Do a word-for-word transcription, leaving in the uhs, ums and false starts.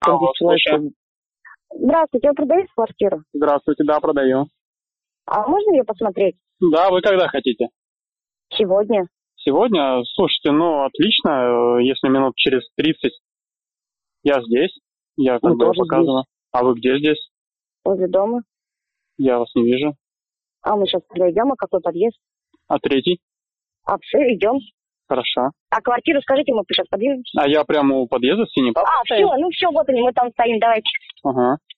Алло, слушаю. Здравствуйте, вы продаете квартиру? Здравствуйте, да, продаю. А можно ее посмотреть? Да, вы когда хотите? Сегодня. Сегодня? Слушайте, ну, отлично, если минут через тридцать я здесь, я как Мы бы тоже показываю. здесь. А вы где здесь? Возле дома. Я вас не вижу. А мы сейчас туда идем, а какой подъезд? А третий? А все, идем. Хорошо. А квартиру скажите, мы сейчас подъедем. А я прямо у подъезда с синей папой А, стою? все, ну все, вот они, мы там стоим, давайте. Ага.